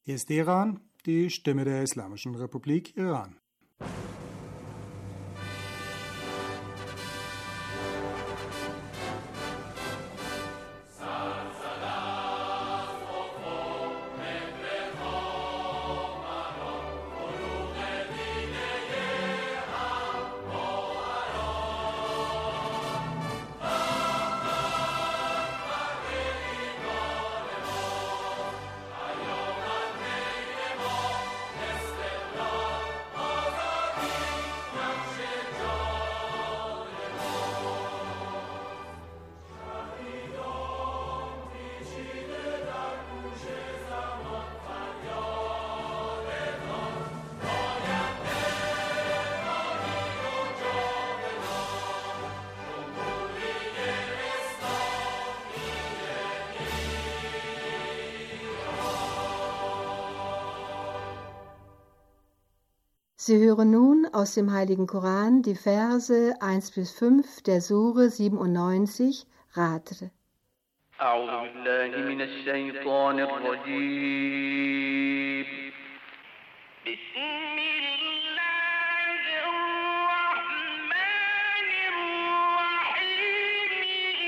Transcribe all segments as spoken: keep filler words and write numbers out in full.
Hier ist Iran, die Stimme der Islamischen Republik Iran. Sie hören nun aus dem Heiligen Koran die Verse eins bis fünf der Sure siebenundneunzig, Radr. أعوذ بالله من الشيطان الرجيم بسم الله الرحمن الرحيم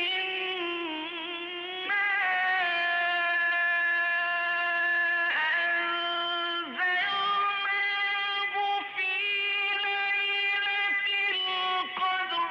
إنا أنزلناه في ليلة القدر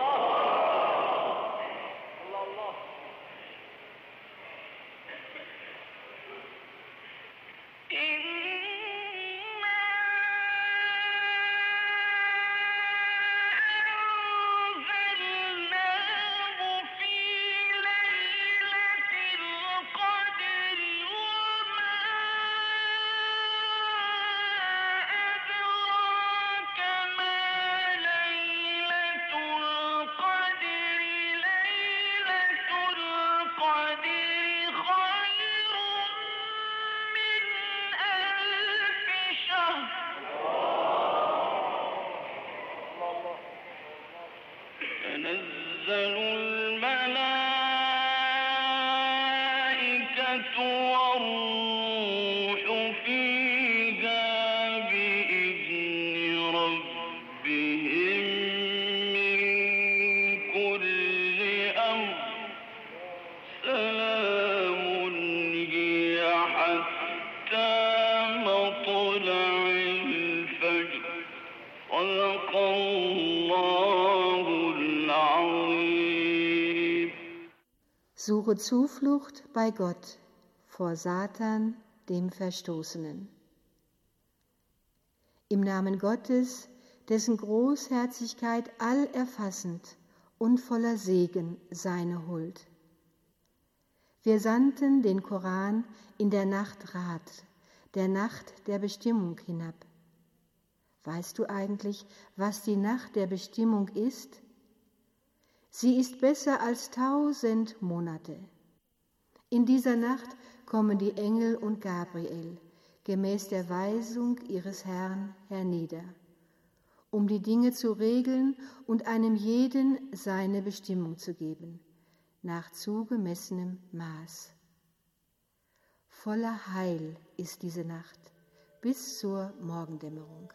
تنزل الملائكة والروح فيها بإذن ربهم من كل أمر سلام هي حتى مطلع الفجر صدق الله العظيم. Suche Zuflucht bei Gott vor Satan, dem Verstoßenen. Im Namen Gottes, dessen Großherzigkeit allerfassend und voller Segen seine Huld. Wir sandten den Koran in der Nacht Radr, der Nacht der Bestimmung hinab. Weißt du eigentlich, was die Nacht der Bestimmung ist? Sie ist besser als tausend Monate. In dieser Nacht kommen die Engel und Gabriel, gemäß der Weisung ihres Herrn, hernieder, um die Dinge zu regeln und einem jeden seine Bestimmung zu geben, nach zugemessenem Maß. Voller Heil ist diese Nacht bis zur Morgendämmerung.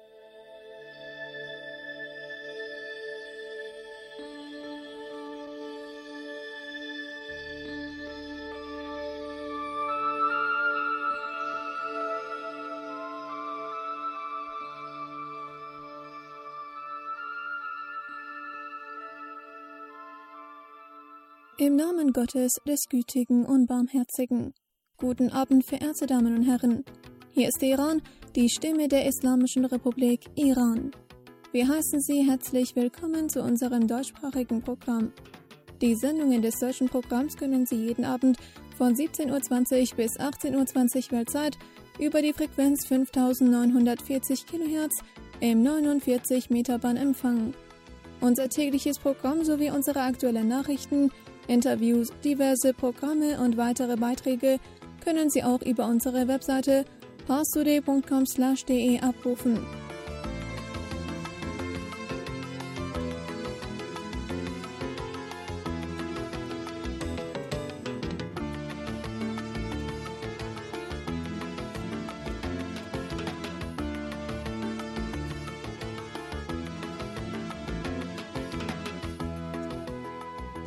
Im Namen Gottes, des Gütigen und Barmherzigen. Guten Abend, verehrte Damen und Herren. Hier ist Iran, die Stimme der Islamischen Republik Iran. Wir heißen Sie herzlich willkommen zu unserem deutschsprachigen Programm. Die Sendungen des deutschen Programms können Sie jeden Abend von siebzehn Uhr zwanzig bis achtzehn Uhr zwanzig Weltzeit über die Frequenz fünftausendneunhundertvierzig Kilohertz im neunundvierzig Meter Band empfangen. Unser tägliches Programm sowie unsere aktuellen Nachrichten, Interviews, diverse Programme und weitere Beiträge können Sie auch über unsere Webseite parstoday punkt com slash de abrufen.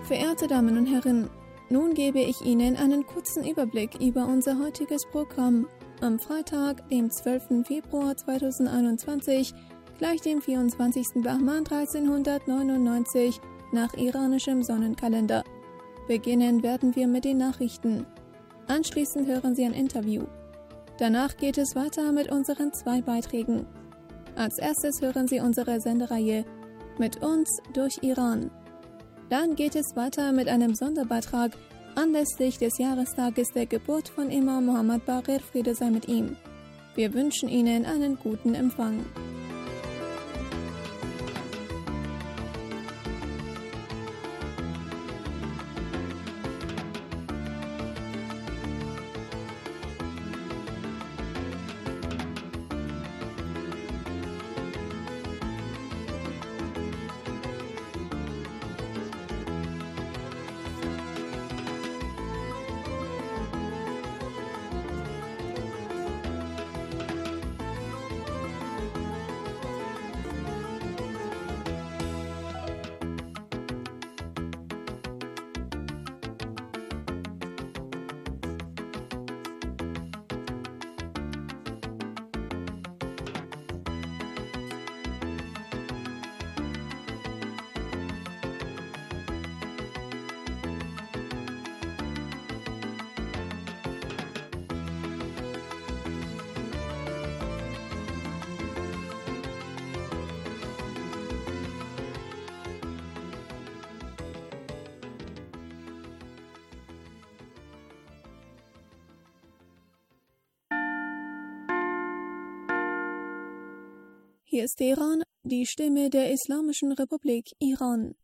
Verehrte Damen und Herren, nun gebe ich Ihnen einen kurzen Überblick über unser heutiges Programm am Freitag, dem zwölften Februar zweitausendeinundzwanzig, gleich dem vierundzwanzigsten Bahman dreizehnhundertneunundneunzig nach iranischem Sonnenkalender. Beginnen werden wir mit den Nachrichten. Anschließend hören Sie ein Interview. Danach geht es weiter mit unseren zwei Beiträgen. Als erstes hören Sie unsere Sendereihe Mit uns durch Iran. Dann geht es weiter mit einem Sonderbeitrag anlässlich des Jahrestages der Geburt von Imam Muhammad Baqir, Friede sei mit ihm. Wir wünschen Ihnen einen guten Empfang. Hier ist Teheran, die Stimme der Islamischen Republik Iran.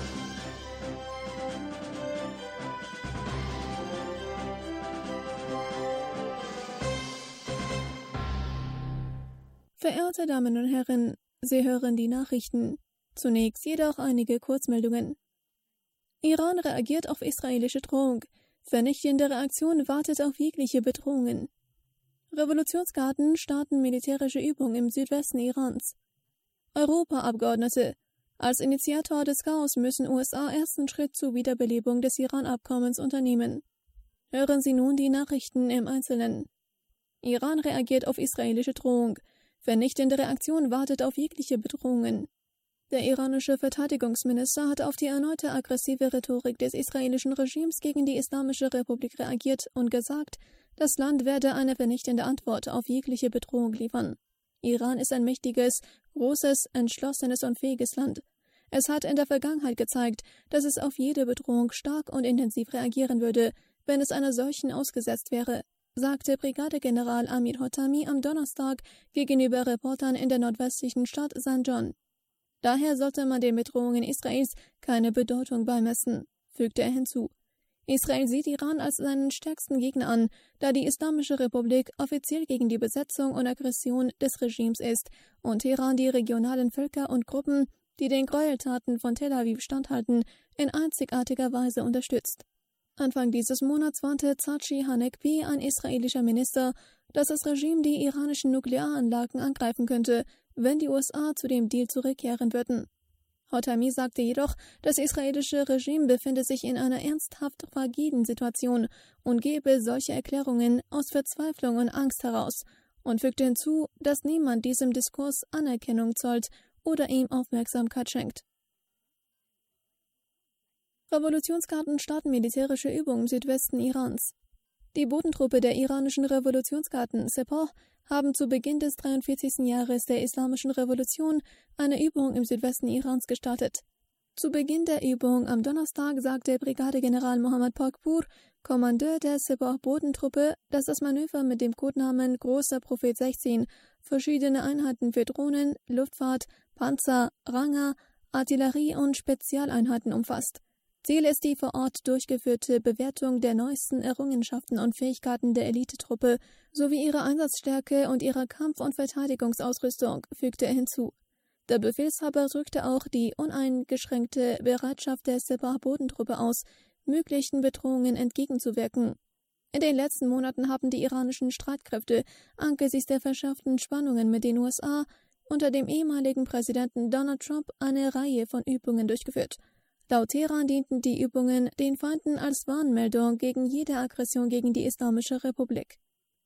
Verehrte Damen und Herren, Sie hören die Nachrichten. Zunächst jedoch einige Kurzmeldungen. Iran reagiert auf israelische Drohung. Vernichtende Reaktion wartet auf jegliche Bedrohungen. Revolutionsgarden starten militärische Übungen im Südwesten Irans. Europaabgeordnete. Als Initiator des Chaos müssen U S A ersten Schritt zur Wiederbelebung des Iran-Abkommens unternehmen. Hören Sie nun die Nachrichten im Einzelnen. Iran reagiert auf israelische Drohung. Vernichtende Reaktion wartet auf jegliche Bedrohungen. Der iranische Verteidigungsminister hat auf die erneute aggressive Rhetorik des israelischen Regimes gegen die Islamische Republik reagiert und gesagt, das Land werde eine vernichtende Antwort auf jegliche Bedrohung liefern. Iran ist ein mächtiges, großes, entschlossenes und fähiges Land. Es hat in der Vergangenheit gezeigt, dass es auf jede Bedrohung stark und intensiv reagieren würde, wenn es einer solchen ausgesetzt wäre, sagte Brigadegeneral Amir Hotami am Donnerstag gegenüber Reportern in der nordwestlichen Stadt Zanjan. Daher sollte man den Bedrohungen Israels keine Bedeutung beimessen, fügte er hinzu. Israel sieht Iran als seinen stärksten Gegner an, da die Islamische Republik offiziell gegen die Besetzung und Aggression des Regimes ist und Teheran die regionalen Völker und Gruppen, die den Gräueltaten von Tel Aviv standhalten, in einzigartiger Weise unterstützt. Anfang dieses Monats warnte Tsachi Hanekbi, ein israelischer Minister, dass das Regime die iranischen Nuklearanlagen angreifen könnte, wenn die U S A zu dem Deal zurückkehren würden. Hotami sagte jedoch, das israelische Regime befinde sich in einer ernsthaft fragilen Situation und gebe solche Erklärungen aus Verzweiflung und Angst heraus und fügte hinzu, dass niemand diesem Diskurs Anerkennung zollt oder ihm Aufmerksamkeit schenkt. Revolutionsgarden starten militärische Übungen im Südwesten Irans. Die Bodentruppe der iranischen Revolutionsgarden Sepah haben zu Beginn des dreiundvierzigsten Jahres der Islamischen Revolution eine Übung im Südwesten Irans gestartet. Zu Beginn der Übung am Donnerstag sagte Brigadegeneral Mohammad Pakpur, Kommandeur der Sepah-Bodentruppe, dass das Manöver mit dem Codenamen Großer Prophet sechzehn verschiedene Einheiten für Drohnen, Luftfahrt, Panzer, Ranger, Artillerie und Spezialeinheiten umfasst. Ziel ist die vor Ort durchgeführte Bewertung der neuesten Errungenschaften und Fähigkeiten der Elitetruppe sowie ihrer Einsatzstärke und ihrer Kampf- und Verteidigungsausrüstung, fügte er hinzu. Der Befehlshaber drückte auch die uneingeschränkte Bereitschaft der Sepah-Bodentruppe aus, möglichen Bedrohungen entgegenzuwirken. In den letzten Monaten haben die iranischen Streitkräfte angesichts der verschärften Spannungen mit den U S A unter dem ehemaligen Präsidenten Donald Trump eine Reihe von Übungen durchgeführt. Laut Teheran dienten die Übungen den Feinden als Warnmeldung gegen jede Aggression gegen die Islamische Republik.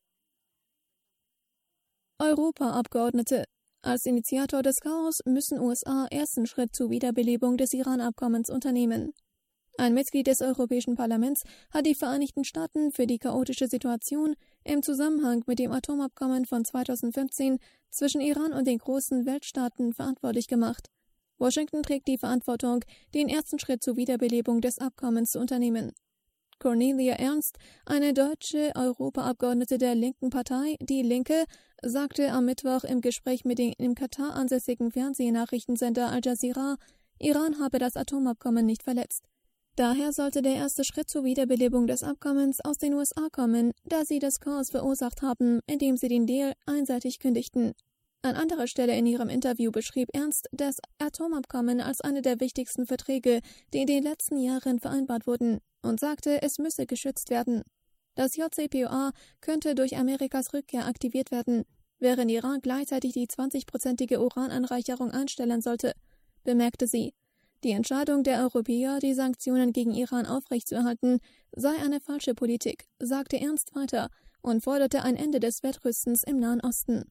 Europaabgeordnete. Als Initiator des Chaos müssen U S A ersten Schritt zur Wiederbelebung des Iran-Abkommens unternehmen. Ein Mitglied des Europäischen Parlaments hat die Vereinigten Staaten für die chaotische Situation im Zusammenhang mit dem Atomabkommen von zweitausendfünfzehn zwischen Iran und den großen Weltstaaten verantwortlich gemacht. Washington trägt die Verantwortung, den ersten Schritt zur Wiederbelebung des Abkommens zu unternehmen. Cornelia Ernst, eine deutsche Europaabgeordnete der linken Partei Die Linke, sagte am Mittwoch im Gespräch mit dem in Katar ansässigen Fernsehnachrichtensender Al Jazeera, Iran habe das Atomabkommen nicht verletzt. Daher sollte der erste Schritt zur Wiederbelebung des Abkommens aus den U S A kommen, da sie das Chaos verursacht haben, indem sie den Deal einseitig kündigten. An anderer Stelle in ihrem Interview beschrieb Ernst das Atomabkommen als eine der wichtigsten Verträge, die in den letzten Jahren vereinbart wurden, und sagte, es müsse geschützt werden. Das J C P O A könnte durch Amerikas Rückkehr aktiviert werden, während Iran gleichzeitig die zwanzigprozentige Urananreicherung einstellen sollte, bemerkte sie. Die Entscheidung der Europäer, die Sanktionen gegen Iran aufrechtzuerhalten, sei eine falsche Politik, sagte Ernst weiter und forderte ein Ende des Wettrüstens im Nahen Osten.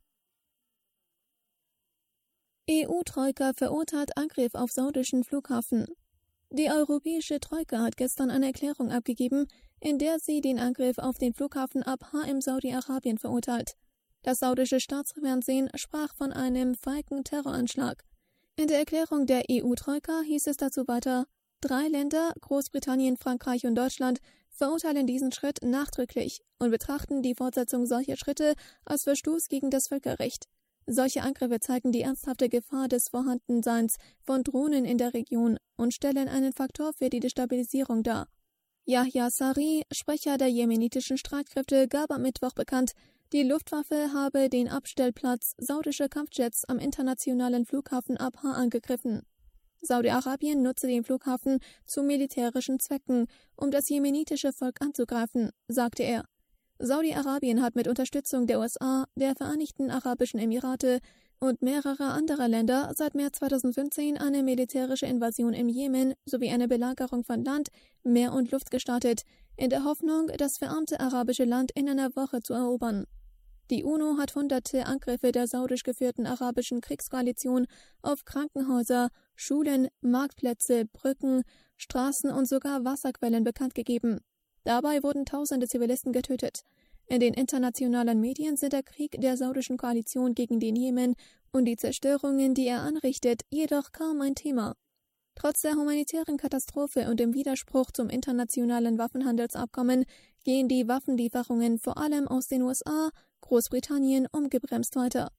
E U-Troika verurteilt Angriff auf saudischen Flughafen. Die europäische Troika hat gestern eine Erklärung abgegeben, in der sie den Angriff auf den Flughafen Abha im Saudi-Arabien verurteilt. Das saudische Staatsfernsehen sprach von einem feigen Terroranschlag. In der Erklärung der E U-Troika hieß es dazu weiter, drei Länder, Großbritannien, Frankreich und Deutschland, verurteilen diesen Schritt nachdrücklich und betrachten die Fortsetzung solcher Schritte als Verstoß gegen das Völkerrecht. Solche Angriffe zeigen die ernsthafte Gefahr des Vorhandenseins von Drohnen in der Region und stellen einen Faktor für die Destabilisierung dar. Yahya Sari, Sprecher der jemenitischen Streitkräfte, gab am Mittwoch bekannt, die Luftwaffe habe den Abstellplatz saudischer Kampfjets am internationalen Flughafen Abha angegriffen. Saudi-Arabien nutze den Flughafen zu militärischen Zwecken, um das jemenitische Volk anzugreifen, sagte er. Saudi-Arabien hat mit Unterstützung der U S A, der Vereinigten Arabischen Emirate und mehrerer anderer Länder seit März zweitausendfünfzehn eine militärische Invasion im Jemen sowie eine Belagerung von Land, Meer und Luft gestartet, in der Hoffnung, das verarmte arabische Land in einer Woche zu erobern. Die UNO hat hunderte Angriffe der saudisch geführten arabischen Kriegskoalition auf Krankenhäuser, Schulen, Marktplätze, Brücken, Straßen und sogar Wasserquellen bekannt gegeben. Dabei wurden tausende Zivilisten getötet. In den internationalen Medien sind der Krieg der saudischen Koalition gegen den Jemen und die Zerstörungen, die er anrichtet, jedoch kaum ein Thema. Trotz der humanitären Katastrophe und dem Widerspruch zum internationalen Waffenhandelsabkommen gehen die Waffenlieferungen vor allem aus den U S A, Großbritannien ungebremst weiter.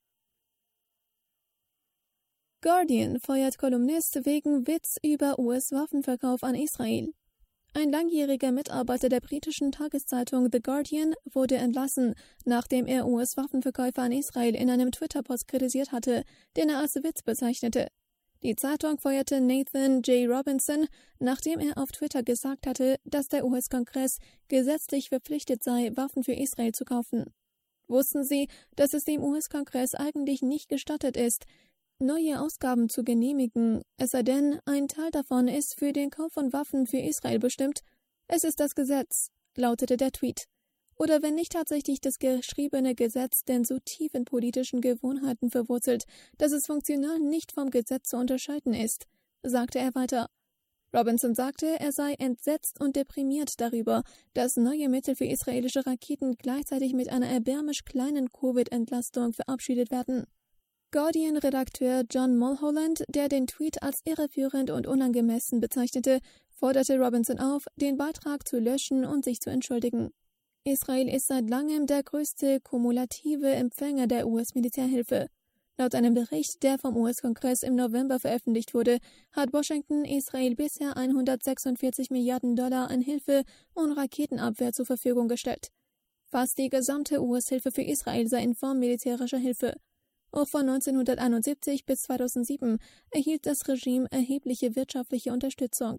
Guardian feuert Kolumnist wegen Witz über U S-Waffenverkauf an Israel. Ein langjähriger Mitarbeiter der britischen Tageszeitung The Guardian wurde entlassen, nachdem er U S-Waffenverkäufe an Israel in einem Twitter-Post kritisiert hatte, den er als Witz bezeichnete. Die Zeitung feuerte Nathan J. Robinson, nachdem er auf Twitter gesagt hatte, dass der U S-Kongress gesetzlich verpflichtet sei, Waffen für Israel zu kaufen. Wussten Sie, dass es dem U S-Kongress eigentlich nicht gestattet ist, neue Ausgaben zu genehmigen, es sei denn, ein Teil davon ist für den Kauf von Waffen für Israel bestimmt? Es ist das Gesetz, lautete der Tweet. Oder wenn nicht tatsächlich das geschriebene Gesetz denn so tief in politischen Gewohnheiten verwurzelt, dass es funktional nicht vom Gesetz zu unterscheiden ist, sagte er weiter. Robinson sagte, er sei entsetzt und deprimiert darüber, dass neue Mittel für israelische Raketen gleichzeitig mit einer erbärmlich kleinen Covid-Entlastung verabschiedet werden. Guardian-Redakteur John Mulholland, der den Tweet als irreführend und unangemessen bezeichnete, forderte Robinson auf, den Beitrag zu löschen und sich zu entschuldigen. Israel ist seit langem der größte kumulative Empfänger der U S-Militärhilfe. Laut einem Bericht, der vom U S-Kongress im November veröffentlicht wurde, hat Washington Israel bisher hundertsechsundvierzig Milliarden Dollar an Hilfe und Raketenabwehr zur Verfügung gestellt. Fast die gesamte U S-Hilfe für Israel sei in Form militärischer Hilfe. Auch von neunzehnhunderteinundsiebzig bis zweitausendsieben erhielt das Regime erhebliche wirtschaftliche Unterstützung.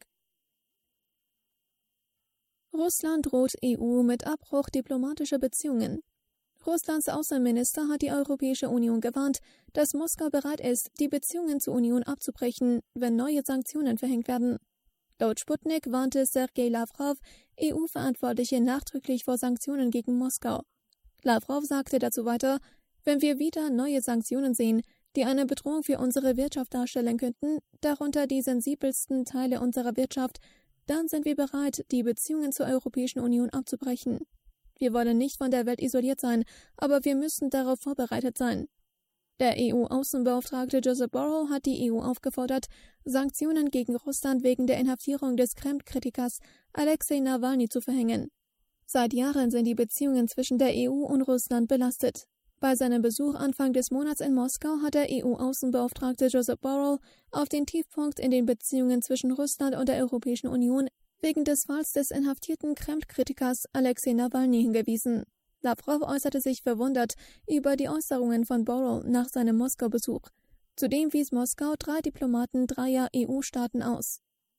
Russland droht E U mit Abbruch diplomatischer Beziehungen. Russlands Außenminister hat die Europäische Union gewarnt, dass Moskau bereit ist, die Beziehungen zur Union abzubrechen, wenn neue Sanktionen verhängt werden. Laut Sputnik warnte Sergei Lavrov E U-Verantwortliche nachdrücklich vor Sanktionen gegen Moskau. Lavrov sagte dazu weiter, wenn wir wieder neue Sanktionen sehen, die eine Bedrohung für unsere Wirtschaft darstellen könnten, darunter die sensibelsten Teile unserer Wirtschaft, dann sind wir bereit, die Beziehungen zur Europäischen Union abzubrechen. Wir wollen nicht von der Welt isoliert sein, aber wir müssen darauf vorbereitet sein. Der E U-Außenbeauftragte Josep Borrell hat die E U aufgefordert, Sanktionen gegen Russland wegen der Inhaftierung des Kreml-Kritikers Alexei Nawalny zu verhängen. Seit Jahren sind die Beziehungen zwischen der E U und Russland belastet. Bei seinem Besuch Anfang des Monats in Moskau hat der E U-Außenbeauftragte Josep Borrell auf den Tiefpunkt in den Beziehungen zwischen Russland und der Europäischen Union wegen des Falls des inhaftierten Kreml-Kritikers Alexei Nawalny hingewiesen. Lavrov äußerte sich verwundert über die Äußerungen von Borrell nach seinem Moskau-Besuch. Zudem wies Moskau drei Diplomaten dreier E U-Staaten aus.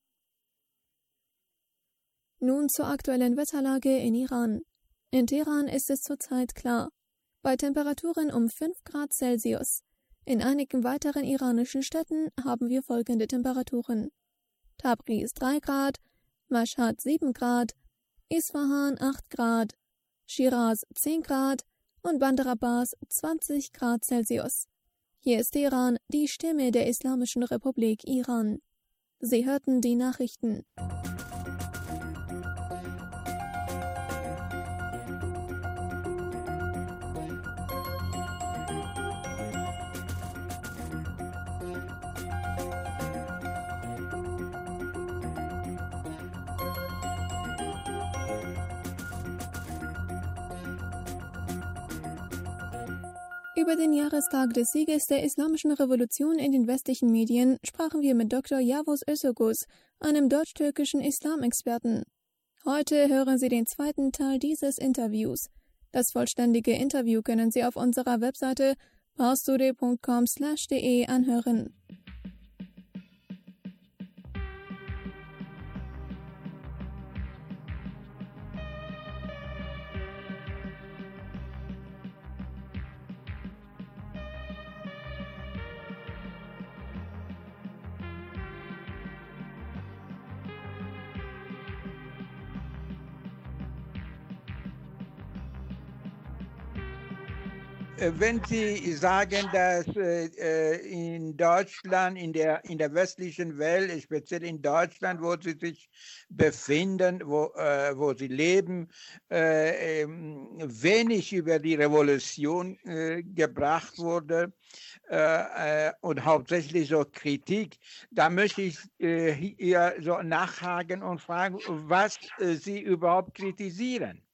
Nun zur aktuellen Wetterlage in Iran. In Teheran ist es zurzeit klar. Bei Temperaturen um fünf Grad Celsius. In einigen weiteren iranischen Städten haben wir folgende Temperaturen: Tabriz drei Grad, Mashhad sieben Grad, Isfahan acht Grad, Shiraz zehn Grad und Bandar Abbas zwanzig Grad Celsius. Hier ist Teheran, die Stimme der Islamischen Republik Iran. Sie hörten die Nachrichten. Über den Jahrestag des Sieges der Islamischen Revolution in den westlichen Medien sprachen wir mit Doktor Yavuz Özögüz, einem deutsch-türkischen Islamexperten. Heute hören Sie den zweiten Teil dieses Interviews. Das vollständige Interview können Sie auf unserer Webseite parstoday punkt com slash de anhören. Wenn Sie sagen, dass äh, in Deutschland, in der, in der westlichen Welt, speziell in Deutschland, wo Sie sich befinden, wo, äh, wo Sie leben, äh, äh, wenig über die Revolution äh, gebracht wurde äh, und hauptsächlich so Kritik, da möchte ich äh, hier so nachhaken und fragen, was äh, Sie überhaupt kritisieren.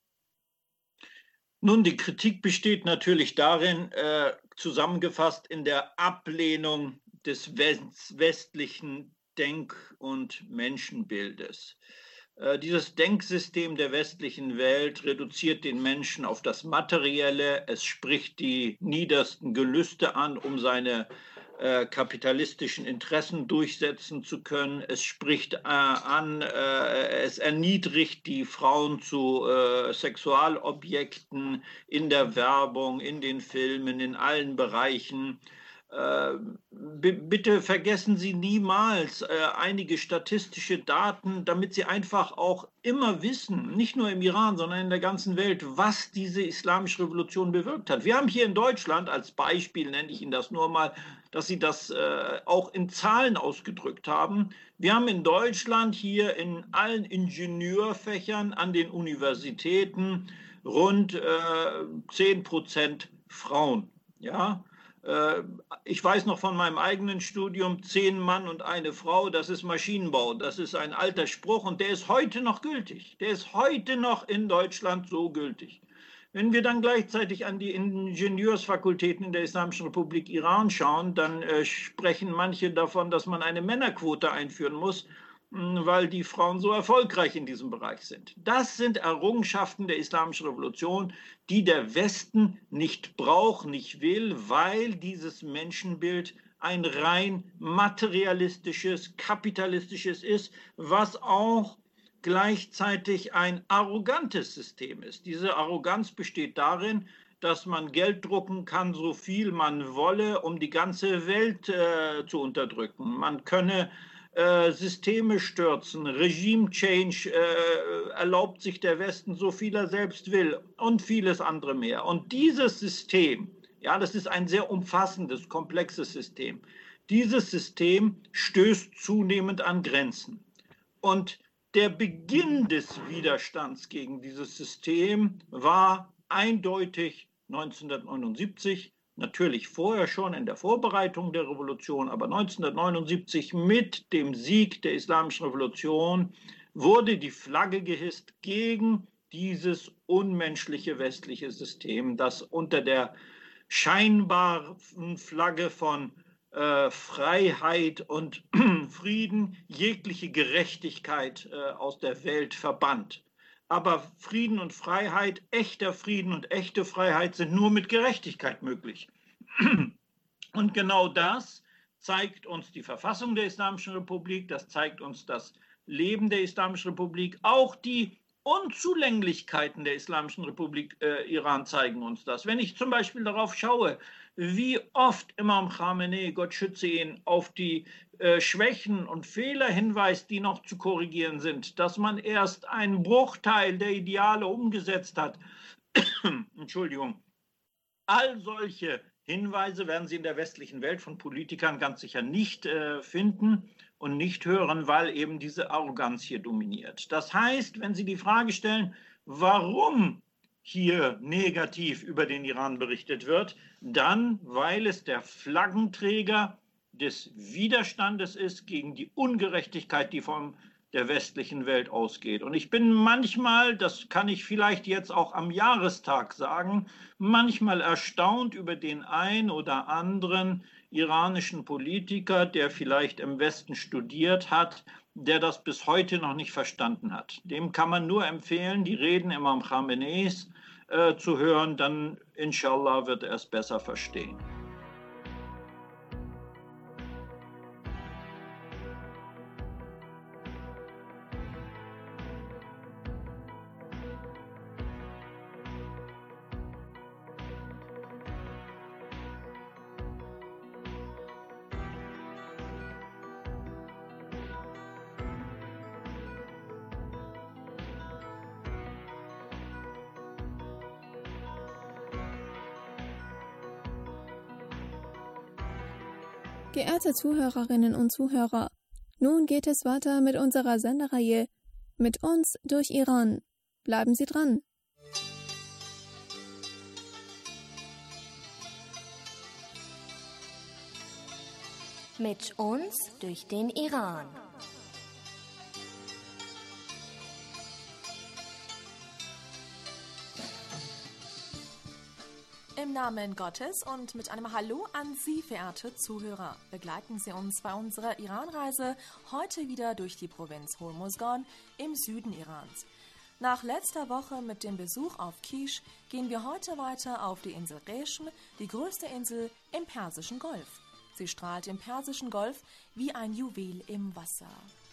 Nun, die Kritik besteht natürlich darin, äh, zusammengefasst in der Ablehnung des westlichen Denk- und Menschenbildes. Äh, dieses Denksystem der westlichen Welt reduziert den Menschen auf das Materielle. Es spricht die niedersten Gelüste an, um seine äh, kapitalistischen Interessen durchsetzen zu können. Es spricht äh, an, äh, es erniedrigt die Frauen zu äh, Sexualobjekten in der Werbung, in den Filmen, in allen Bereichen. Äh, bitte vergessen Sie niemals äh, einige statistische Daten, damit Sie einfach auch immer wissen, nicht nur im Iran, sondern in der ganzen Welt, was diese islamische Revolution bewirkt hat. Wir haben hier in Deutschland, als Beispiel nenne ich Ihnen das nur mal, dass Sie das äh, auch in Zahlen ausgedrückt haben. Wir haben in Deutschland hier in allen Ingenieurfächern an den Universitäten rund äh, zehn Prozent Frauen. Ja? Äh, ich weiß noch von meinem eigenen Studium, zehn Mann und eine Frau, das ist Maschinenbau. Das ist ein alter Spruch und der ist heute noch gültig. Der ist heute noch in Deutschland so gültig. Wenn wir dann gleichzeitig an die Ingenieursfakultäten in der Islamischen Republik Iran schauen, dann äh, sprechen manche davon, dass man eine Männerquote einführen muss, mh, weil die Frauen so erfolgreich in diesem Bereich sind. Das sind Errungenschaften der Islamischen Revolution, die der Westen nicht braucht, nicht will, weil dieses Menschenbild ein rein materialistisches, kapitalistisches ist, was auch gleichzeitig ein arrogantes System ist. Diese Arroganz besteht darin, dass man Geld drucken kann, so viel man wolle, um die ganze Welt äh, zu unterdrücken. Man könne äh, Systeme stürzen, Regime Change äh, erlaubt sich der Westen so viel er selbst will und vieles andere mehr. Und dieses System, ja, das ist ein sehr umfassendes, komplexes System. Dieses System stößt zunehmend an Grenzen. Und der Beginn des Widerstands gegen dieses System war eindeutig neunzehnhundertneunundsiebzig, natürlich vorher schon in der Vorbereitung der Revolution, aber neunzehnhundertneunundsiebzig mit dem Sieg der Islamischen Revolution wurde die Flagge gehisst gegen dieses unmenschliche westliche System, das unter der scheinbaren Flagge von äh, Freiheit und Frieden jegliche Gerechtigkeit äh, aus der Welt verbannt. Aber Frieden und Freiheit, echter Frieden und echte Freiheit sind nur mit Gerechtigkeit möglich. Und genau das zeigt uns die Verfassung der Islamischen Republik, das zeigt uns das Leben der Islamischen Republik, auch die Unzulänglichkeiten der Islamischen Republik äh, Iran zeigen uns das. Wenn ich zum Beispiel darauf schaue, wie oft Imam Khamenei, Gott schütze ihn, auf die äh, Schwächen und Fehler hinweist, die noch zu korrigieren sind, dass man erst einen Bruchteil der Ideale umgesetzt hat. Entschuldigung. All solche Hinweise werden Sie in der westlichen Welt von Politikern ganz sicher nicht äh, finden und nicht hören, weil eben diese Arroganz hier dominiert. Das heißt, wenn Sie die Frage stellen, warum hier negativ über den Iran berichtet wird, dann, weil es der Flaggenträger des Widerstandes ist gegen die Ungerechtigkeit, die von der westlichen Welt ausgeht. Und ich bin manchmal, das kann ich vielleicht jetzt auch am Jahrestag sagen, manchmal erstaunt über den ein oder anderen iranischen Politiker, der vielleicht im Westen studiert hat, der das bis heute noch nicht verstanden hat. Dem kann man nur empfehlen, die Reden Imam Khameneis äh, zu hören, dann inshallah wird er es besser verstehen. Geehrte Zuhörerinnen und Zuhörer, nun geht es weiter mit unserer Sendereihe Mit uns durch Iran. Bleiben Sie dran! Mit uns durch den Iran. Im Namen Gottes und mit einem Hallo an Sie, verehrte Zuhörer, begleiten Sie uns bei unserer Iranreise heute wieder durch die Provinz Hormozgan im Süden Irans. Nach letzter Woche mit dem Besuch auf Kish gehen wir heute weiter auf die Insel Reshm, die größte Insel im Persischen Golf. Sie strahlt im Persischen Golf wie ein Juwel im Wasser.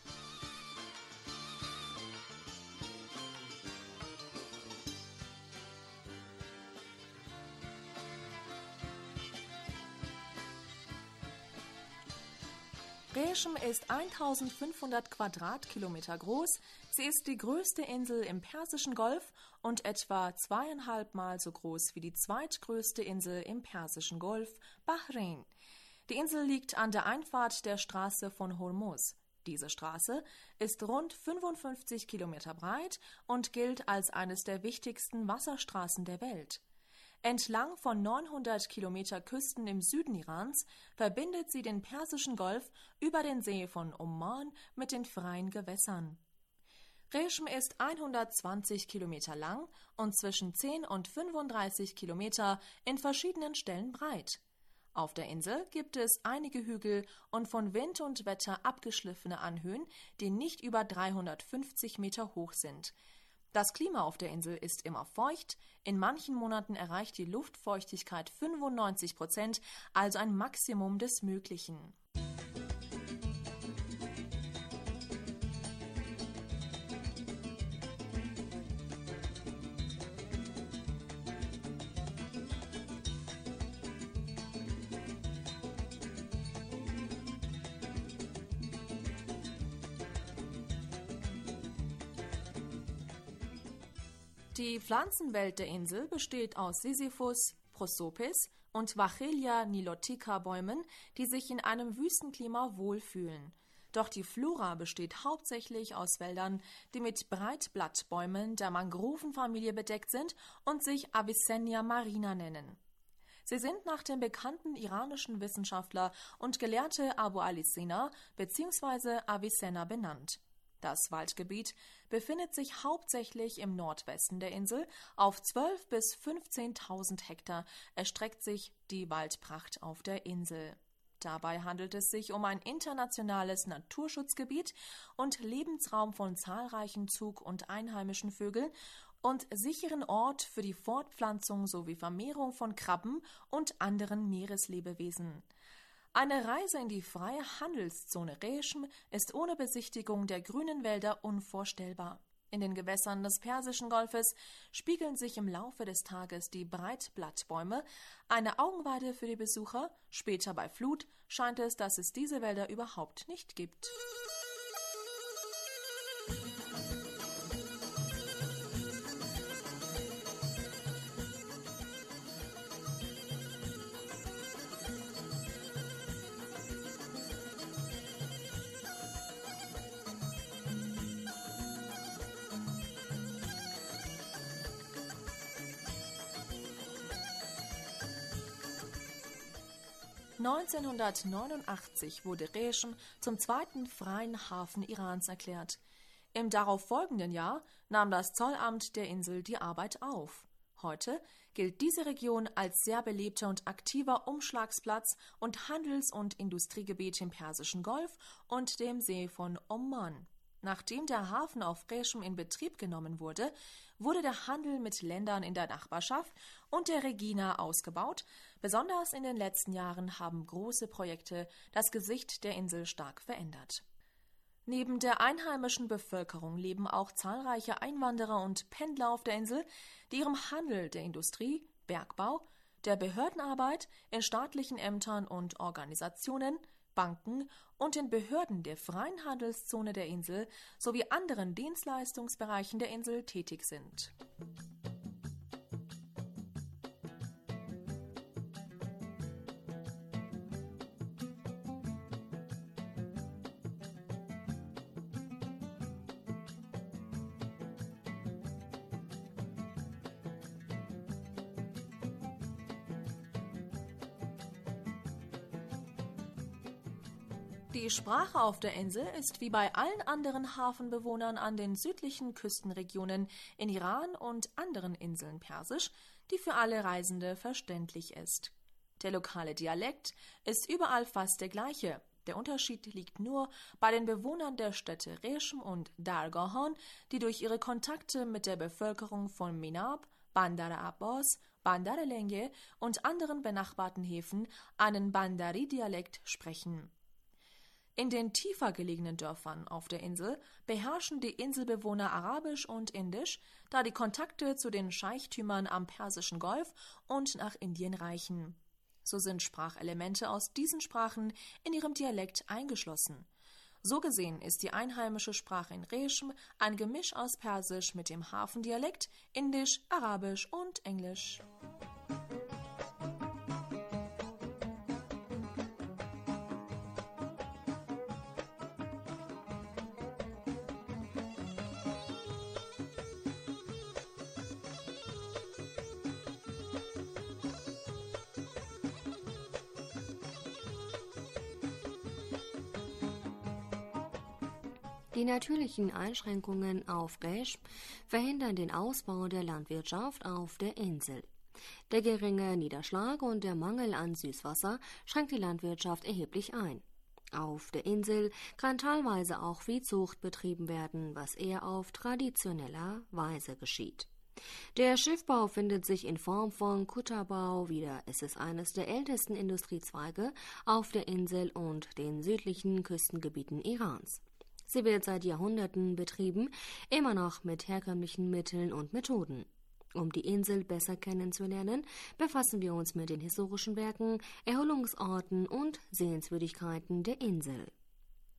Reshm ist eintausendfünfhundert Quadratkilometer groß. Sie ist die größte Insel im Persischen Golf und etwa zweieinhalb Mal so groß wie die zweitgrößte Insel im Persischen Golf, Bahrain. Die Insel liegt an der Einfahrt der Straße von Hormuz. Diese Straße ist rund fünfundfünfzig Kilometer breit und gilt als eines der wichtigsten Wasserstraßen der Welt. Entlang von neunhundert Kilometer Küsten im Süden Irans verbindet sie den Persischen Golf über den See von Oman mit den freien Gewässern. Reshm ist hundertzwanzig Kilometer lang und zwischen zehn und fünfunddreißig Kilometer in verschiedenen Stellen breit. Auf der Insel gibt es einige Hügel und von Wind und Wetter abgeschliffene Anhöhen, die nicht über dreihundertfünfzig Meter hoch sind. Das Klima auf der Insel ist immer feucht, in manchen Monaten erreicht die Luftfeuchtigkeit fünfundneunzig Prozent, also ein Maximum des Möglichen. Die Pflanzenwelt der Insel besteht aus Sisyphus, Prosopis und Wachelia nilotica Bäumen, die sich in einem Wüstenklima wohlfühlen. Doch die Flora besteht hauptsächlich aus Wäldern, die mit Breitblattbäumen der Mangrovenfamilie bedeckt sind und sich Avicennia marina nennen. Sie sind nach dem bekannten iranischen Wissenschaftler und Gelehrte Abu Ali Sina bzw. Avicenna benannt. Das Waldgebiet befindet sich hauptsächlich im Nordwesten der Insel. Auf zwölftausend bis fünfzehntausend Hektar erstreckt sich die Waldpracht auf der Insel. Dabei handelt es sich um ein internationales Naturschutzgebiet und Lebensraum von zahlreichen Zug- und einheimischen Vögeln und sicheren Ort für die Fortpflanzung sowie Vermehrung von Krabben und anderen Meereslebewesen. Eine Reise in die freie Handelszone Reschm ist ohne Besichtigung der grünen Wälder unvorstellbar. In den Gewässern des Persischen Golfes spiegeln sich im Laufe des Tages die Breitblattbäume, eine Augenweide für die Besucher. Später bei Flut scheint es, dass es diese Wälder überhaupt nicht gibt. neunzehnhundertneunundachtzig wurde Reschm zum zweiten freien Hafen Irans erklärt. Im darauffolgenden Jahr nahm das Zollamt der Insel die Arbeit auf. Heute gilt diese Region als sehr belebter und aktiver Umschlagsplatz und Handels- und Industriegebiet im Persischen Golf und dem See von Oman. Nachdem der Hafen auf Reschm in Betrieb genommen wurde, wurde der Handel mit Ländern in der Nachbarschaft und der Regina ausgebaut. Besonders in den letzten Jahren haben große Projekte das Gesicht der Insel stark verändert. Neben der einheimischen Bevölkerung leben auch zahlreiche Einwanderer und Pendler auf der Insel, die ihrem Handel, der Industrie, Bergbau, der Behördenarbeit in staatlichen Ämtern und Organisationen, Banken und den Behörden der freien Handelszone der Insel sowie anderen Dienstleistungsbereichen der Insel tätig sind. Die Sprache auf der Insel ist wie bei allen anderen Hafenbewohnern an den südlichen Küstenregionen in Iran und anderen Inseln Persisch, die für alle Reisende verständlich ist. Der lokale Dialekt ist überall fast der gleiche. Der Unterschied liegt nur bei den Bewohnern der Städte Reschm und Dargahon, die durch ihre Kontakte mit der Bevölkerung von Minab, Bandar Abbas, Bandar Lenge und anderen benachbarten Häfen einen Bandari-Dialekt sprechen. In den tiefer gelegenen Dörfern auf der Insel beherrschen die Inselbewohner Arabisch und Indisch, da die Kontakte zu den Scheichtümern am Persischen Golf und nach Indien reichen. So sind Sprachelemente aus diesen Sprachen in ihrem Dialekt eingeschlossen. So gesehen ist die einheimische Sprache in Reschm ein Gemisch aus Persisch mit dem Hafendialekt, Indisch, Arabisch und Englisch. Die natürlichen Einschränkungen auf Reschm verhindern den Ausbau der Landwirtschaft auf der Insel. Der geringe Niederschlag und der Mangel an Süßwasser schränkt die Landwirtschaft erheblich ein. Auf der Insel kann teilweise auch Viehzucht betrieben werden, was eher auf traditioneller Weise geschieht. Der Schiffbau findet sich in Form von Kutterbau wieder. Es ist eines der ältesten Industriezweige auf der Insel und den südlichen Küstengebieten Irans. Sie wird seit Jahrhunderten betrieben, immer noch mit herkömmlichen Mitteln und Methoden. Um die Insel besser kennenzulernen, befassen wir uns mit den historischen Werken, Erholungsorten und Sehenswürdigkeiten der Insel.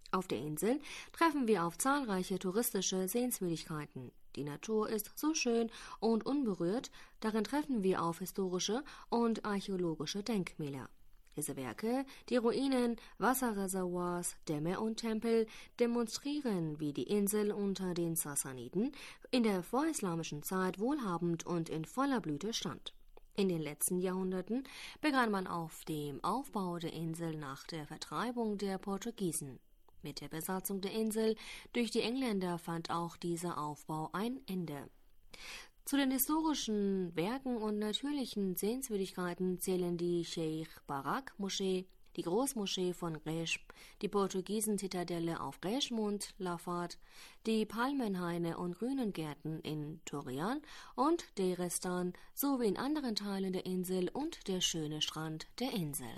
Auf der Insel treffen wir auf zahlreiche touristische Sehenswürdigkeiten. Die Natur ist so schön und unberührt, darin treffen wir auf historische und archäologische Denkmäler. Diese Werke, die Ruinen, Wasserreservoirs, Dämme und Tempel demonstrieren, wie die Insel unter den Sassaniden in der vorislamischen Zeit wohlhabend und in voller Blüte stand. In den letzten Jahrhunderten begann man auf dem Aufbau der Insel nach der Vertreibung der Portugiesen. Mit der Besatzung der Insel durch die Engländer fand auch dieser Aufbau ein Ende. Zu den historischen Werken und natürlichen Sehenswürdigkeiten zählen die Sheikh Barak-Moschee, die Großmoschee von Resch, die Portugiesen-Zitadelle auf Reschm und Lafat, die Palmenhaine und Grünengärten in Torian und Derestan sowie in anderen Teilen der Insel und der schöne Strand der Insel.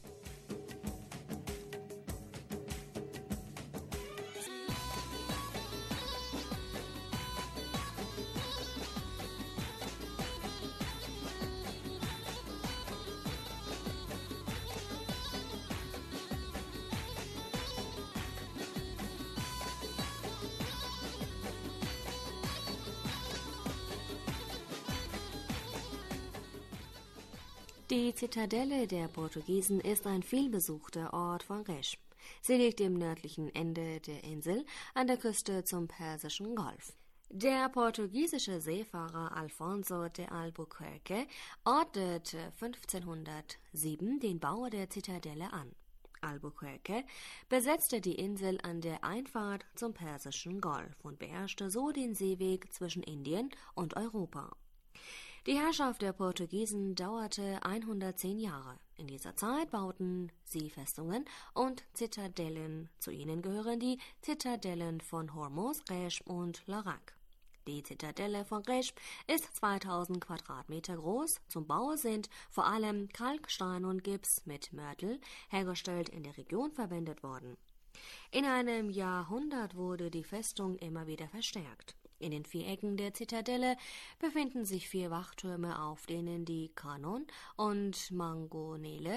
Die Zitadelle der Portugiesen ist ein vielbesuchter Ort von Resch. Sie liegt im nördlichen Ende der Insel an der Küste zum Persischen Golf. Der portugiesische Seefahrer Alfonso de Albuquerque ordnete fünfzehnhundertsieben den Bau der Zitadelle an. Albuquerque besetzte die Insel an der Einfahrt zum Persischen Golf und beherrschte so den Seeweg zwischen Indien und Europa. Die Herrschaft der Portugiesen dauerte hundertzehn Jahre. In dieser Zeit bauten sie Festungen und Zitadellen. Zu ihnen gehören die Zitadellen von Hormuz, Reschm und Larak. Die Zitadelle von Reschm ist zweitausend Quadratmeter groß. Zum Bau sind vor allem Kalkstein und Gips mit Mörtel, hergestellt in der Region, verwendet worden. In einem Jahrhundert wurde die Festung immer wieder verstärkt. In den vier Ecken der Zitadelle befinden sich vier Wachtürme, auf denen die Kanon und Mangonele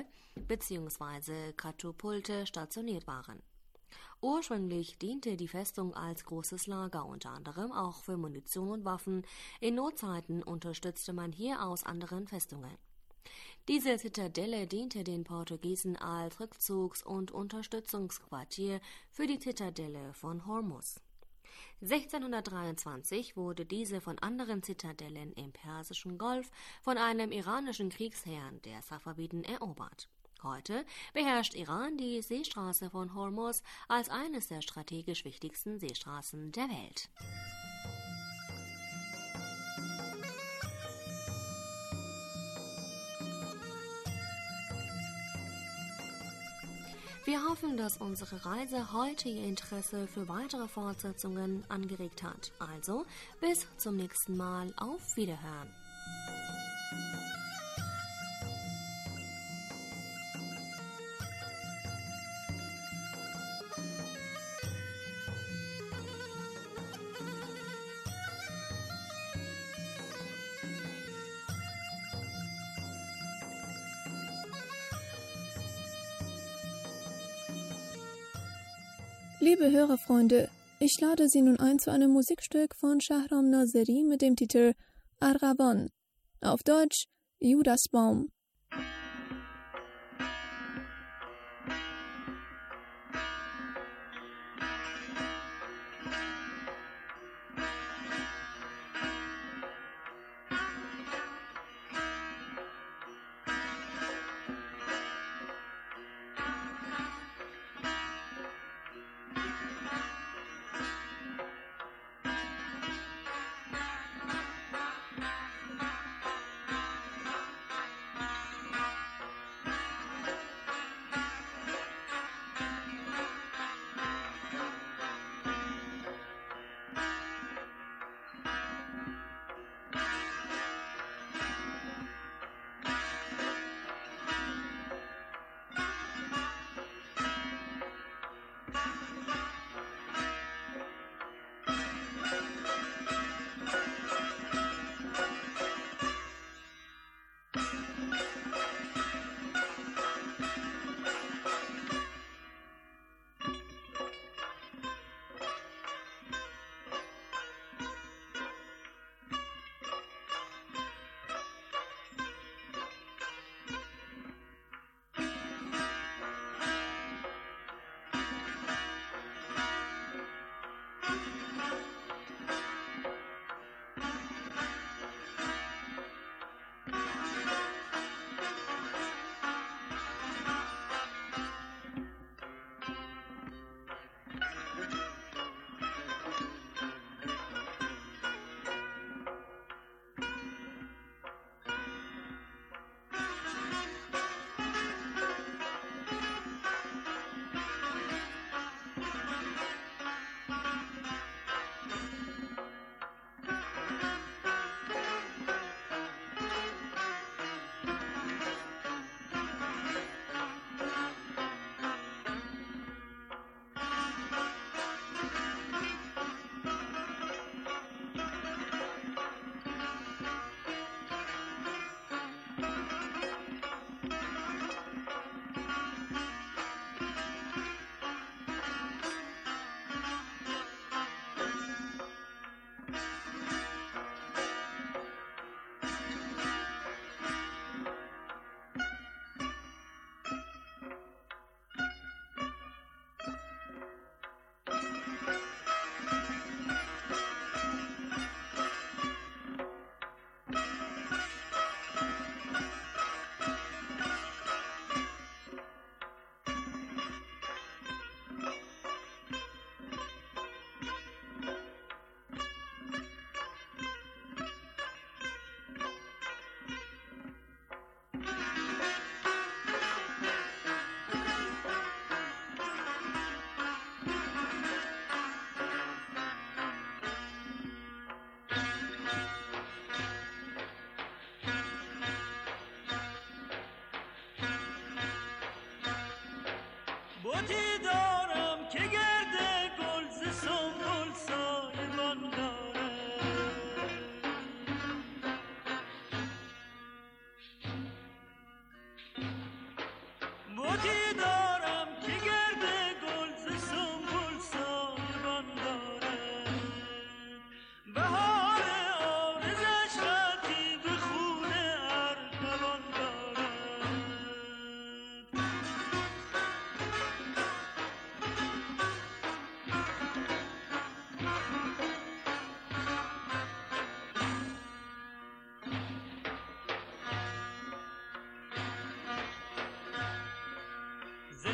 bzw. Katapulte stationiert waren. Ursprünglich diente die Festung als großes Lager, unter anderem auch für Munition und Waffen. In Notzeiten unterstützte man hier aus anderen Festungen. Diese Zitadelle diente den Portugiesen als Rückzugs- und Unterstützungsquartier für die Zitadelle von Hormuz. sechzehnhundertdreiundzwanzig wurde diese von anderen Zitadellen im Persischen Golf von einem iranischen Kriegsherrn der Safawiden erobert. Heute beherrscht Iran die Seestraße von Hormuz als eines der strategisch wichtigsten Seestraßen der Welt. Wir hoffen, dass unsere Reise heute Ihr Interesse für weitere Fortsetzungen angeregt hat. Also, bis zum nächsten Mal. Auf Wiederhören. Liebe Hörerfreunde, ich lade Sie nun ein zu einem Musikstück von Shahram Nazeri mit dem Titel Arghaban, auf Deutsch Judasbaum.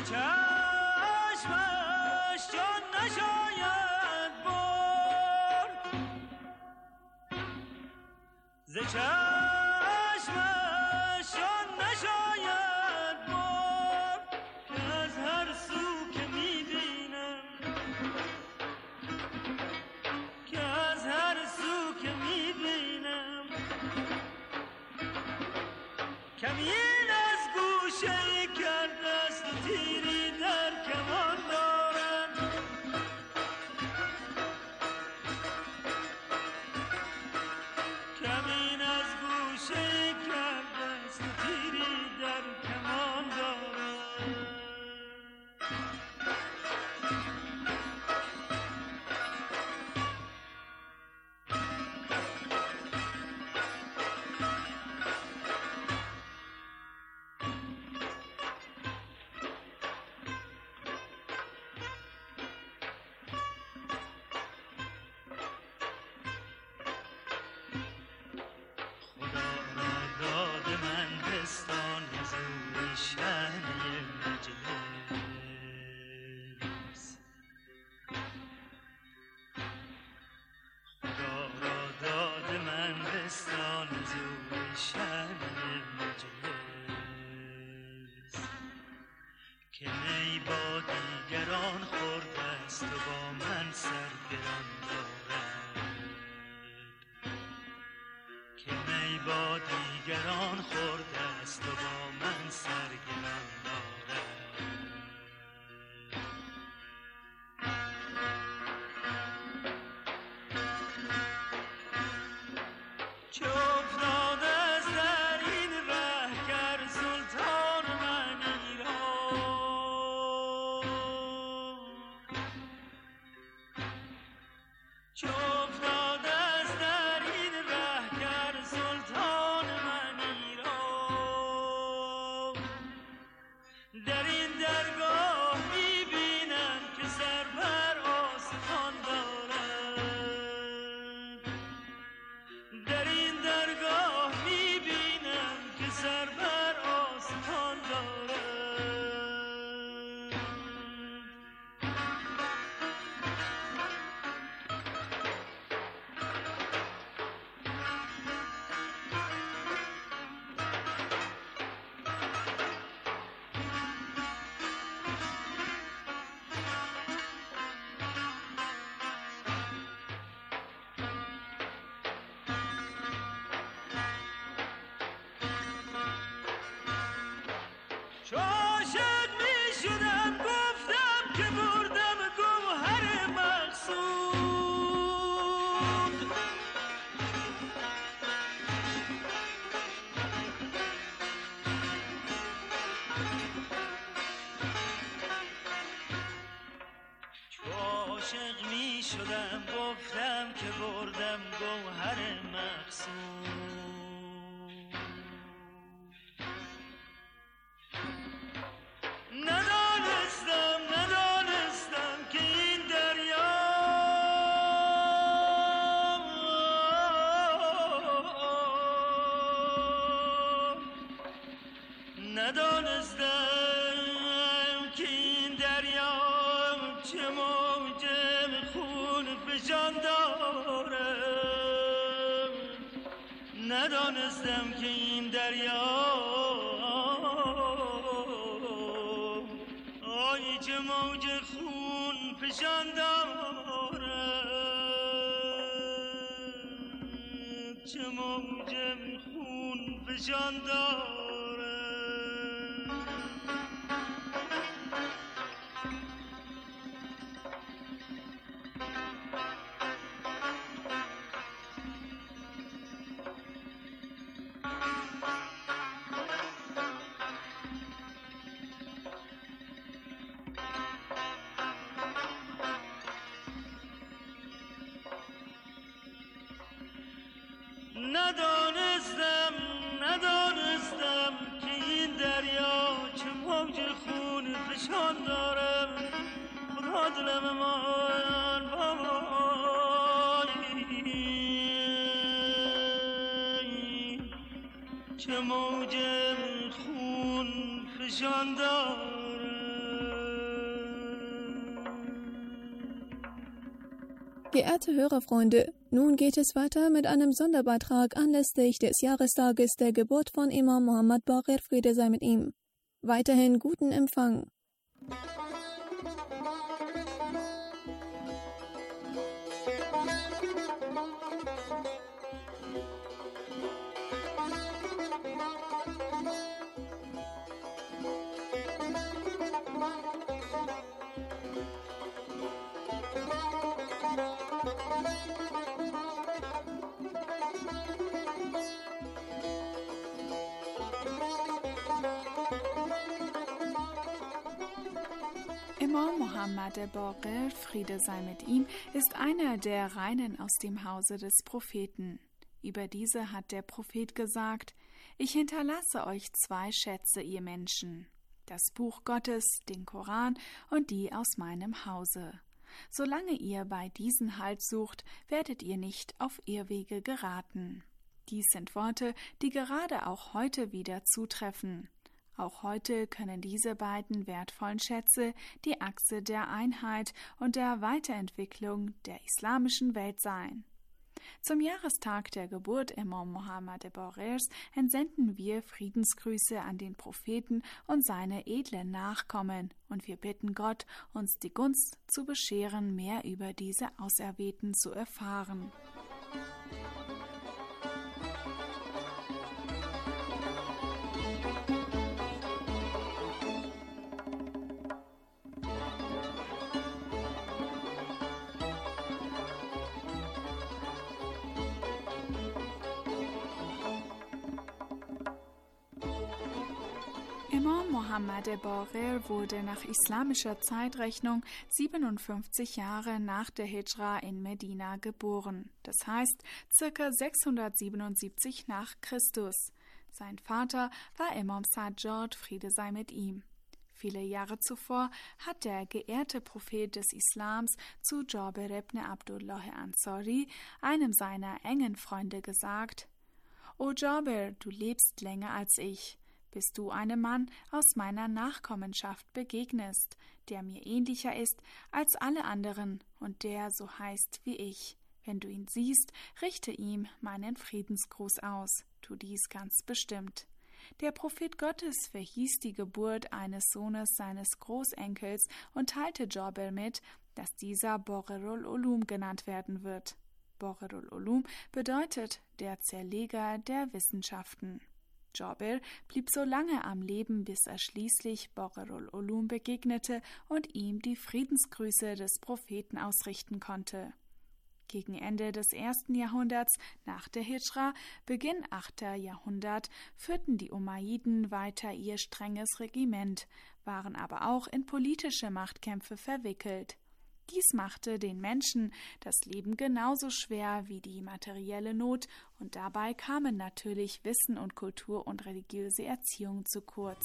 چشمش جان نشاید برد ز چشمش جان نشاید برد که از هر سو که میبینم که از هر سو که میبینم کمین از گوشه کرده است و تیری در کمان دارم کمین از گوشه کرده است و تیری در کمان دارم که می با دیگران خورده است و با من سرگران دارد که می با دیگران خورده است و با من سرگران دارد چه افتاده است در این ره گر سلطان من چه افتاده است در این ره گر سلطان من ایران در این درگاه میبینم که سر بر آستان دارد در این درگاه میبینم که سر بر آستان دارد عاشق می شدم گفتم که بردم گوهر مقصود چو عاشق می شدم گفتم که بردم گوهر مقصود ندانستم ندانستم که این دریا ندانستم که این دریا چه موج خون فشان دارد ندانستم که این دریا آی چه موج خون فشان دارد چه موج خون فشان دارد ندانستم ندانستم که این دریا چه موج خون فشان دارم خدا دلم من بابایی چه موج خون فشان دارم Geehrte Hörerfreunde, nun geht es weiter mit einem Sonderbeitrag anlässlich des Jahrestages der Geburt von Imam Muhammad Baqir, Friede sei mit ihm. Weiterhin guten Empfang. Imam Muhammad Baqir, Friede sei mit ihm, ist einer der Reinen aus dem Hause des Propheten. Über diese hat der Prophet gesagt: Ich hinterlasse euch zwei Schätze, ihr Menschen, das Buch Gottes, den Koran und die aus meinem Hause. Solange ihr bei diesen Halt sucht, werdet ihr nicht auf Irrwege geraten. Dies sind Worte, die gerade auch heute wieder zutreffen. Auch heute können diese beiden wertvollen Schätze die Achse der Einheit und der Weiterentwicklung der islamischen Welt sein. Zum Jahrestag der Geburt Imam Muhammad Baqirs entsenden wir Friedensgrüße an den Propheten und seine edlen Nachkommen, und wir bitten Gott, uns die Gunst zu bescheren, mehr über diese Auserwählten zu erfahren. Imam Muhammad Baqir wurde nach islamischer Zeitrechnung siebenundfünfzig Jahre nach der Hijra in Medina geboren, das heißt ca. sechshundertsiebenundsiebzig nach Christus. Sein Vater war Imam Sajjad, Friede sei mit ihm. Viele Jahre zuvor hat der geehrte Prophet des Islams zu Jabir ibn Abdullah Ansari, einem seiner engen Freunde, gesagt: O Jabir, du lebst länger als ich, bis du einem Mann aus meiner Nachkommenschaft begegnest, der mir ähnlicher ist als alle anderen und der so heißt wie ich. Wenn du ihn siehst, richte ihm meinen Friedensgruß aus, tu dies ganz bestimmt. Der Prophet Gottes verhieß die Geburt eines Sohnes seines Großenkels und teilte Jabir mit, dass dieser Baqirul Ulum genannt werden wird. Baqirul Ulum bedeutet der Zerleger der Wissenschaften. Jabir blieb so lange am Leben, bis er schließlich Baqirul Ulum begegnete und ihm die Friedensgrüße des Propheten ausrichten konnte. Gegen Ende des ersten Jahrhunderts nach der Hijra, Beginn achten Jahrhundert, führten die Umayyiden weiter ihr strenges Regiment, waren aber auch in politische Machtkämpfe verwickelt. Dies machte den Menschen das Leben genauso schwer wie die materielle Not, und dabei kamen natürlich Wissen und Kultur und religiöse Erziehung zu kurz.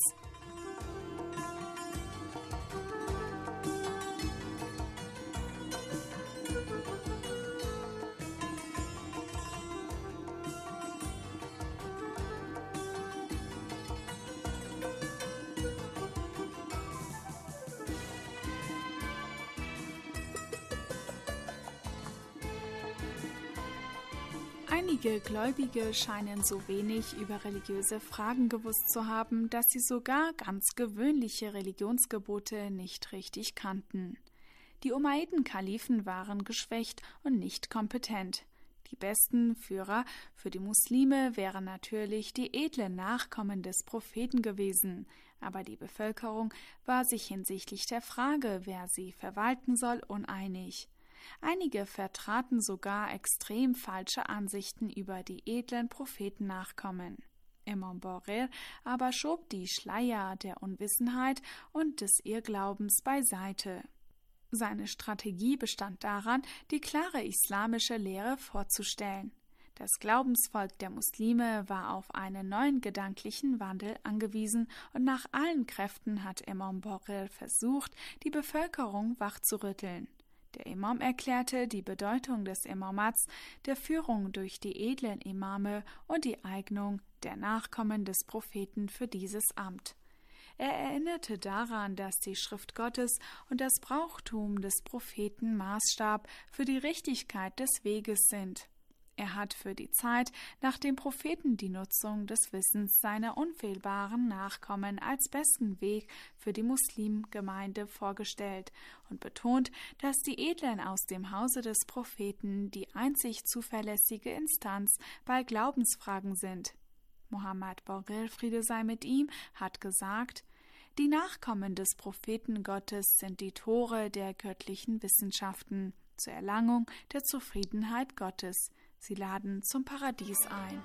Einige Gläubige scheinen so wenig über religiöse Fragen gewusst zu haben, dass sie sogar ganz gewöhnliche Religionsgebote nicht richtig kannten. Die Umayyiden-Kalifen waren geschwächt und nicht kompetent. Die besten Führer für die Muslime wären natürlich die edlen Nachkommen des Propheten gewesen, aber die Bevölkerung war sich hinsichtlich der Frage, wer sie verwalten soll, uneinig. Einige vertraten sogar extrem falsche Ansichten über die edlen Prophetennachkommen. Imam Baqir aber schob die Schleier der Unwissenheit und des Irrglaubens beiseite. Seine Strategie bestand daran, die klare islamische Lehre vorzustellen. Das Glaubensvolk der Muslime war auf einen neuen gedanklichen Wandel angewiesen, und nach allen Kräften hat Imam Baqir versucht, die Bevölkerung wachzurütteln. Der Imam erklärte die Bedeutung des Imamats, der Führung durch die edlen Imame und die Eignung der Nachkommen des Propheten für dieses Amt. Er erinnerte daran, dass die Schrift Gottes und das Brauchtum des Propheten Maßstab für die Richtigkeit des Weges sind. Er hat für die Zeit nach dem Propheten die Nutzung des Wissens seiner unfehlbaren Nachkommen als besten Weg für die Muslimgemeinde vorgestellt und betont, dass die Edlen aus dem Hause des Propheten die einzig zuverlässige Instanz bei Glaubensfragen sind. Mohammad Boghir, Friede sei mit ihm, hat gesagt: Die Nachkommen des Propheten Gottes sind die Tore der göttlichen Wissenschaften zur Erlangung der Zufriedenheit Gottes. Sie laden zum Paradies ein.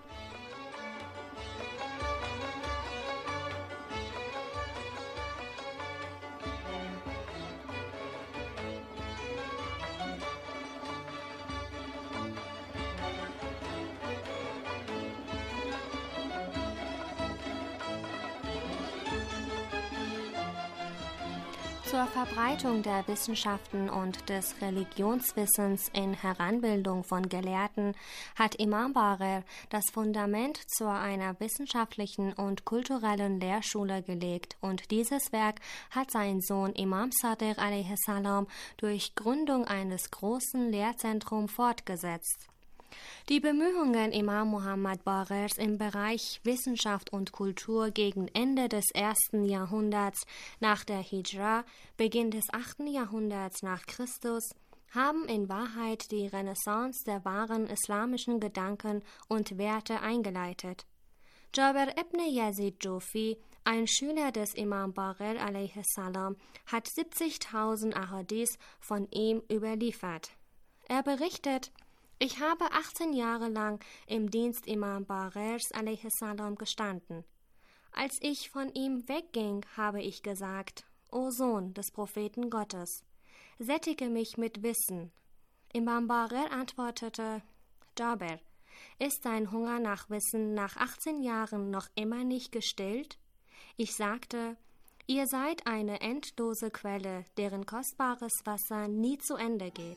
Zur Verbreitung der Wissenschaften und des Religionswissens in Heranbildung von Gelehrten hat Imam Baghir das Fundament zu einer wissenschaftlichen und kulturellen Lehrschule gelegt, und dieses Werk hat sein Sohn Imam Sadiq alaihi salam durch Gründung eines großen Lehrzentrums fortgesetzt. Die Bemühungen Imam Muhammad Baghirs im Bereich Wissenschaft und Kultur gegen Ende des ersten Jahrhunderts nach der Hijra, Beginn des achten Jahrhunderts nach Christus, haben in Wahrheit die Renaissance der wahren islamischen Gedanken und Werte eingeleitet. Jabir ibn Yazid Jofi, ein Schüler des Imam Baghir alaihi salam, hat siebzigtausend Ahadith von ihm überliefert. Er berichtet: Ich habe achtzehn Jahre lang im Dienst Imam Baghirs alaihi salam gestanden. Als ich von ihm wegging, habe ich gesagt: O Sohn des Propheten Gottes, sättige mich mit Wissen. Imam Baghir antwortete: Jabir, ist dein Hunger nach Wissen nach achtzehn Jahren noch immer nicht gestillt? Ich sagte: Ihr seid eine endlose Quelle, deren kostbares Wasser nie zu Ende geht.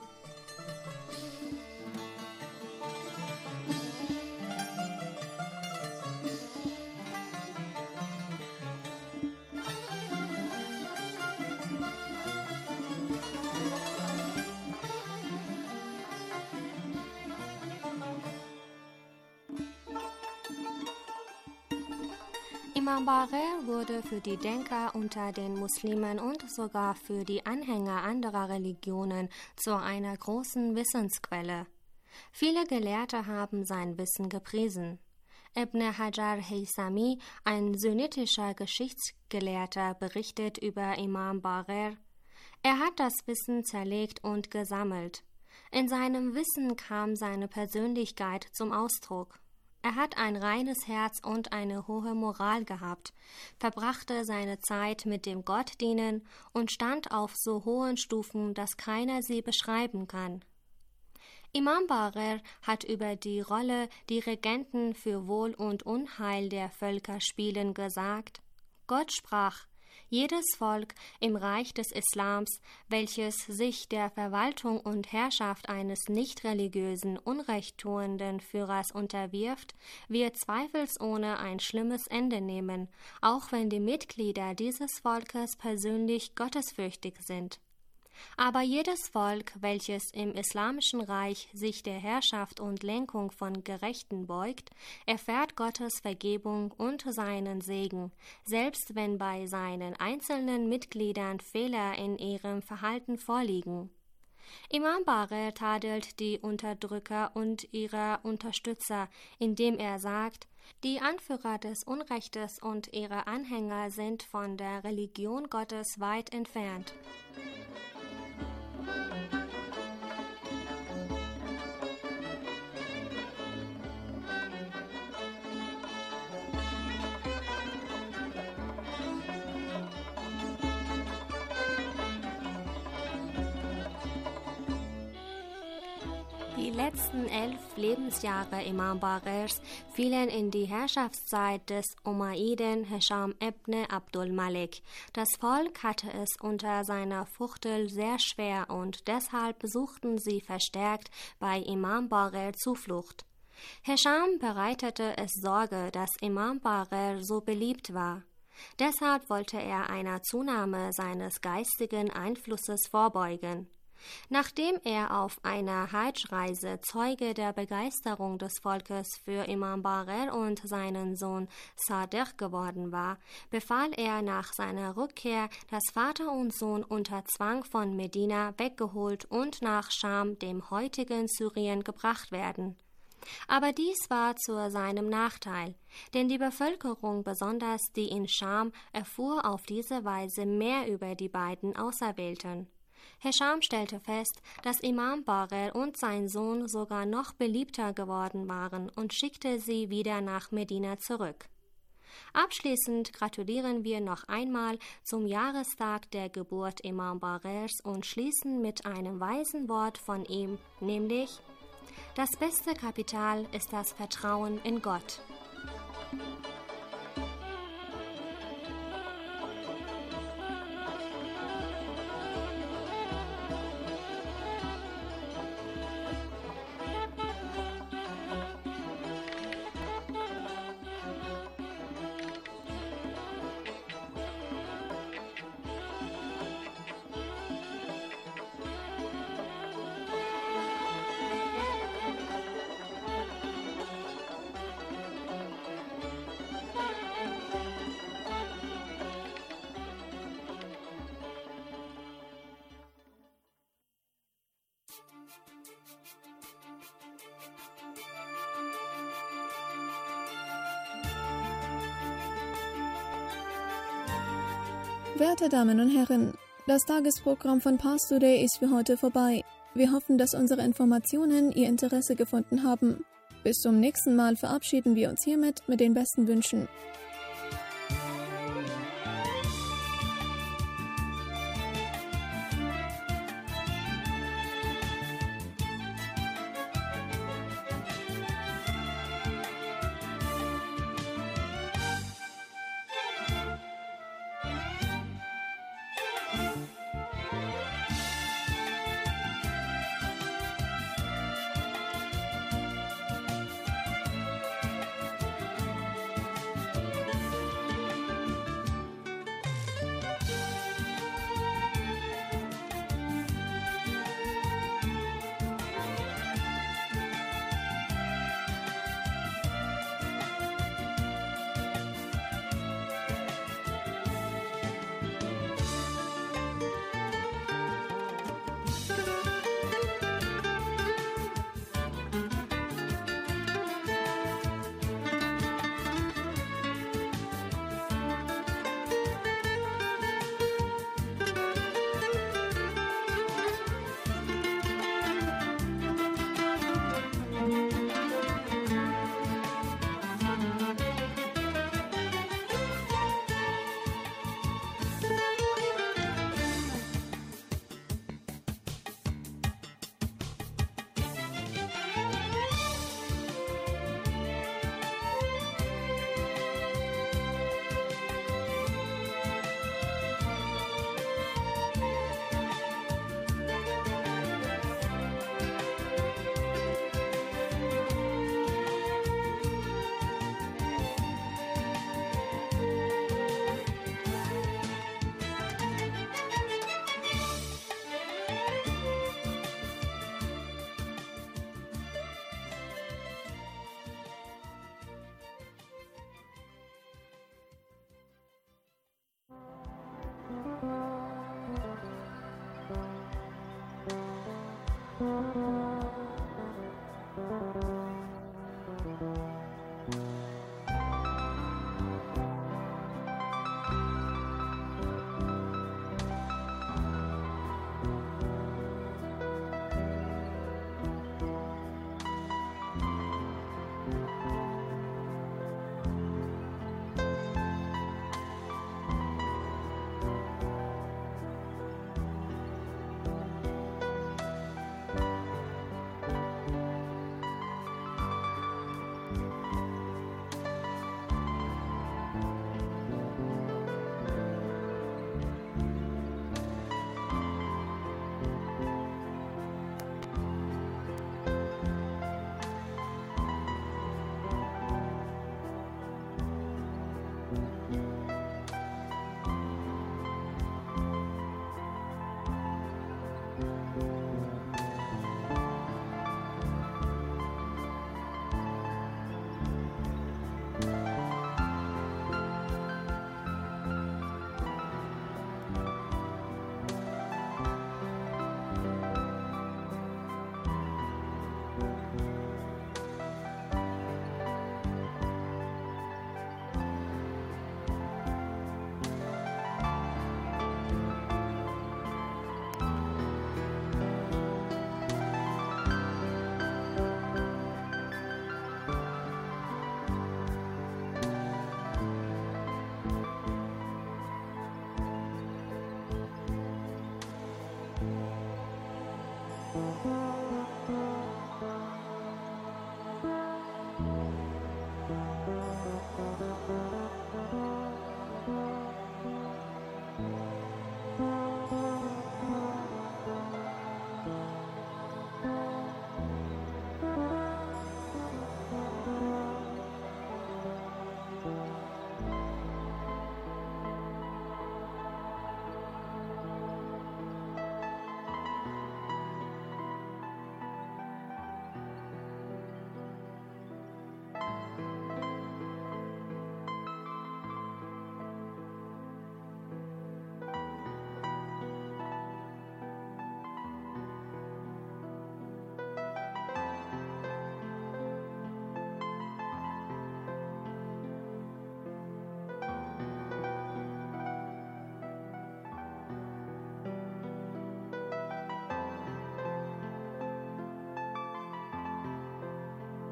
Imam Baghir wurde für die Denker unter den Muslimen und sogar für die Anhänger anderer Religionen zu einer großen Wissensquelle. Viele Gelehrte haben sein Wissen gepriesen. Ibn Hajar Haythami, ein sunnitischer Geschichtsgelehrter, berichtet über Imam Baghir: Er hat das Wissen zerlegt und gesammelt. In seinem Wissen kam seine Persönlichkeit zum Ausdruck. Er hat ein reines Herz und eine hohe Moral gehabt, verbrachte seine Zeit mit dem Gottdienen und stand auf so hohen Stufen, dass keiner sie beschreiben kann. Imam Baghir hat über die Rolle, die Regenten für Wohl und Unheil der Völker spielen, gesagt: Gott sprach: Jedes Volk im Reich des Islams, welches sich der Verwaltung und Herrschaft eines nicht-religiösen, unrechttuenden Führers unterwirft, wird zweifelsohne ein schlimmes Ende nehmen, auch wenn die Mitglieder dieses Volkes persönlich gottesfürchtig sind. Aber jedes Volk, welches im islamischen Reich sich der Herrschaft und Lenkung von Gerechten beugt, erfährt Gottes Vergebung und seinen Segen, selbst wenn bei seinen einzelnen Mitgliedern Fehler in ihrem Verhalten vorliegen. Imam Baghir tadelt die Unterdrücker und ihre Unterstützer, indem er sagt: Die Anführer des Unrechtes und ihre Anhänger sind von der Religion Gottes weit entfernt. Die letzten elf Lebensjahre Imam Baghirs fielen in die Herrschaftszeit des Umayyiden Hisham ibn Abdul Malik. Das Volk hatte es unter seiner Fuchtel sehr schwer und deshalb suchten sie verstärkt bei Imam Baghir Zuflucht. Hisham bereitete es Sorge, dass Imam Baghir so beliebt war. Deshalb wollte er einer Zunahme seines geistigen Einflusses vorbeugen. Nachdem er auf einer Hajj-Reise Zeuge der Begeisterung des Volkes für Imam Bagher und seinen Sohn Sadiq geworden war, befahl er nach seiner Rückkehr, dass Vater und Sohn unter Zwang von Medina weggeholt und nach Scham, dem heutigen Syrien, gebracht werden. Aber dies war zu seinem Nachteil, denn die Bevölkerung, besonders die in Scham, erfuhr auf diese Weise mehr über die beiden Auserwählten. Hisham stellte fest, dass Imam Bagher und sein Sohn sogar noch beliebter geworden waren und schickte sie wieder nach Medina zurück. Abschließend gratulieren wir noch einmal zum Jahrestag der Geburt Imam Baghers und schließen mit einem weisen Wort von ihm, nämlich: Das beste Kapital ist das Vertrauen in Gott. Werte Damen und Herren, das Tagesprogramm von Pars Today ist für heute vorbei. Wir hoffen, dass unsere Informationen Ihr Interesse gefunden haben. Bis zum nächsten Mal verabschieden wir uns hiermit mit den besten Wünschen.